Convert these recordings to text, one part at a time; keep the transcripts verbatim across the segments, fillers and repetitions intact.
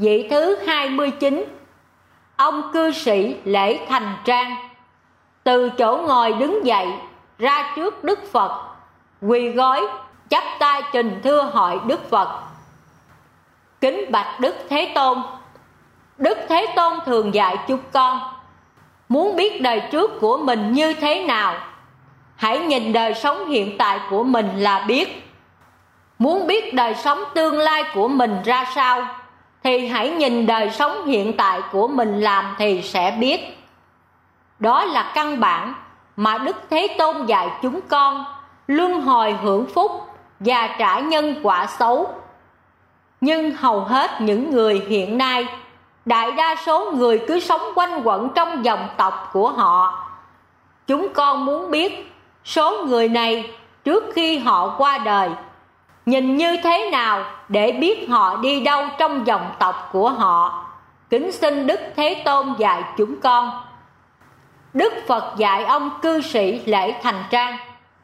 Vị thứ hai mươi chín. Ông cư sĩ Lễ Thành Trang từ chỗ ngồi đứng dậy, ra trước Đức Phật, quỳ gối chắp tay trình thưa hỏi Đức Phật: Kính bạch Đức Thế Tôn, Đức Thế Tôn thường dạy chúng con, muốn biết đời trước của mình như thế nào, hãy nhìn đời sống hiện tại của mình là biết. Muốn biết đời sống tương lai của mình ra sao, thì hãy nhìn đời sống hiện tại của mình làm thì sẽ biết. Đó là căn bản mà Đức Thế Tôn dạy chúng con luân hồi hưởng phúc và trả nhân quả xấu. Nhưng hầu hết những người hiện nay, đại đa số người cứ sống quanh quẩn trong dòng tộc của họ. Chúng con muốn biết số người này trước khi họ qua đời nhìn như thế nào để biết họ đi đâu trong dòng tộc của họ. Kính xin Đức Thế Tôn dạy chúng con. Đức Phật dạy ông cư sĩ Lễ Thành Trang: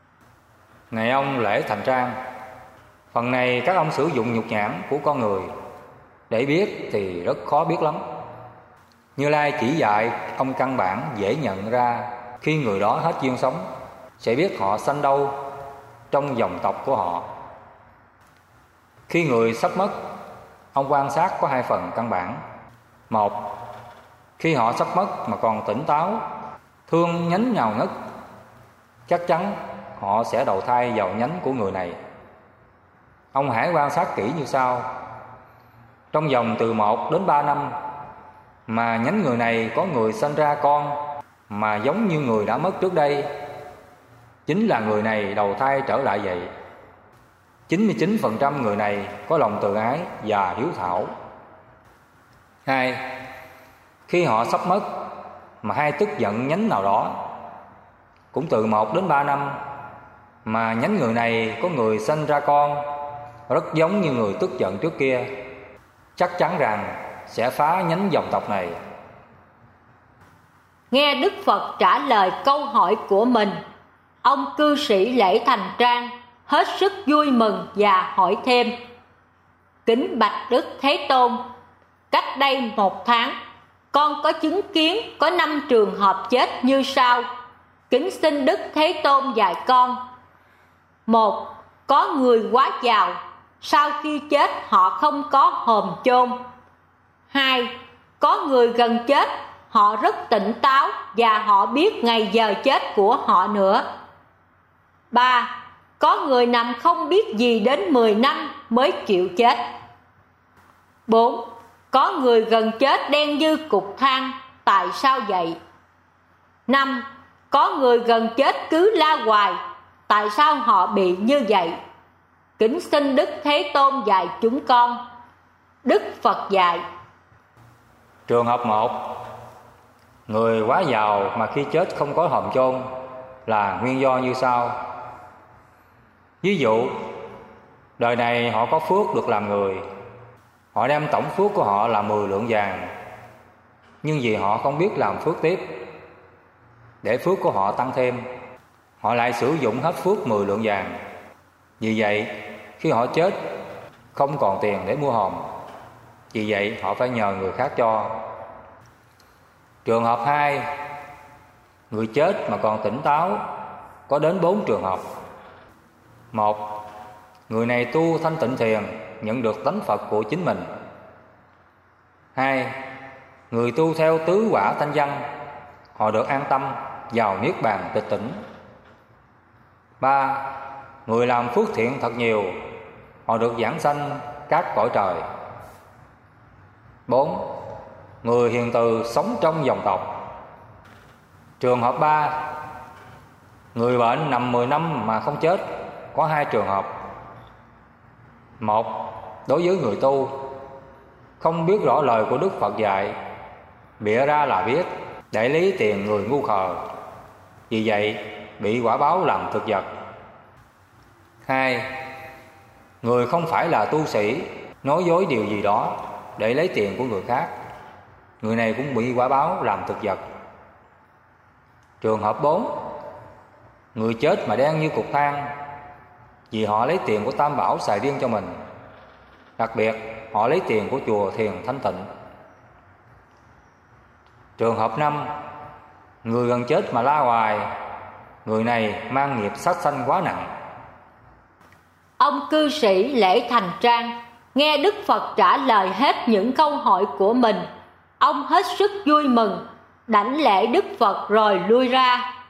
Này ông Lễ Thành Trang, phần này các ông sử dụng nhục nhãn của con người để biết thì rất khó biết lắm. Như Lai chỉ dạy ông căn bản dễ nhận ra khi người đó hết duyên sống, sẽ biết họ sanh đâu trong dòng tộc của họ. Khi người sắp mất, ông quan sát có hai phần căn bản. Một, khi họ sắp mất mà còn tỉnh táo, thương nhánh nhào ngất, chắc chắn họ sẽ đầu thai vào nhánh của người này. Ông hãy quan sát kỹ như sau: trong vòng từ một đến ba năm mà nhánh người này có người sanh ra con mà giống như người đã mất trước đây, chính là người này đầu thai trở lại vậy. chín mươi chín phần trăm người này có lòng từ ái và hiếu thảo. Hai, khi họ sắp mất mà hay tức giận nhánh nào đó, cũng từ một đến ba năm mà nhánh người này có người sanh ra con rất giống như người tức giận trước kia, chắc chắn rằng sẽ phá nhánh dòng tộc này. Nghe Đức Phật trả lời câu hỏi của mình, ông cư sĩ Lễ Thành Trang hết sức vui mừng và hỏi thêm: Kính bạch Đức Thế Tôn, cách đây một tháng, con có chứng kiến có năm trường hợp chết như sau. Kính xin Đức Thế Tôn dạy con. Một, có người quá giàu, sau khi chết họ không có hòm chôn. Hai, có người gần chết, họ rất tỉnh táo và họ biết ngày giờ chết của họ nữa. Ba, có người nằm không biết gì đến mười năm mới chịu chết. Bốn, có người gần chết đen như cục than, tại sao vậy? Năm, có người gần chết cứ la hoài, tại sao họ bị như vậy? Kính xin Đức Thế Tôn dạy chúng con. Đức Phật dạy: Trường hợp một, người quá giàu mà khi chết không có hòm chôn là nguyên do như sau. Ví dụ, đời này họ có phước được làm người, họ đem tổng phước của họ là mười lượng vàng, nhưng vì họ không biết làm phước tiếp để phước của họ tăng thêm, họ lại sử dụng hết phước mười lượng vàng. Vì vậy, khi họ chết không còn tiền để mua hòm, vì vậy họ phải nhờ người khác cho. Trường hợp hai, người chết mà còn tỉnh táo, có đến bốn trường hợp. Một, người này tu thanh tịnh thiền, nhận được tánh Phật của chính mình. Hai, người tu theo tứ quả thanh văn, họ được an tâm vào niết bàn tịch tỉnh. Ba, người làm phước thiện thật nhiều, họ được giảng sanh các cõi trời. Bốn, người hiền từ sống trong dòng tộc. Trường hợp ba, người bệnh nằm mười năm mà không chết, có hai trường hợp. Một, đối với người tu không biết rõ lời của Đức Phật dạy, bịa ra là biết để lấy tiền người ngu khờ, vì vậy bị quả báo làm thực vật. Hai, người không phải là tu sĩ, nói dối điều gì đó để lấy tiền của người khác, người này cũng bị quả báo làm thực vật. Trường hợp bốn, người chết mà đen như cục than, vì họ lấy tiền của Tam Bảo xài riêng cho mình. Đặc biệt họ lấy tiền của chùa Thiền Thanh Tịnh. Trường hợp năm, người gần chết mà la hoài, người này mang nghiệp sát sanh quá nặng. Ông cư sĩ Lễ Thành Trang nghe Đức Phật trả lời hết những câu hỏi của mình, ông hết sức vui mừng, đảnh lễ Đức Phật rồi lui ra.